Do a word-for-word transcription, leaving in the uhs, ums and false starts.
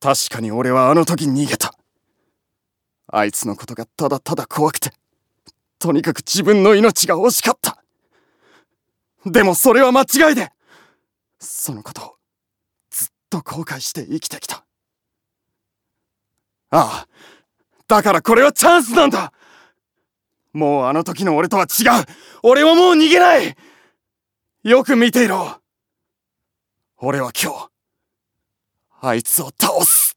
確かに俺はあの時逃げた。あいつのことがただただ怖くて、とにかく自分の命が惜しかった。でもそれは間違いで、そのことをずっと後悔して生きてきた。ああ、だからこれはチャンスなんだ。もうあの時の俺とは違う。俺はもう逃げない。よく見ていろ。俺は今日、あいつを倒す。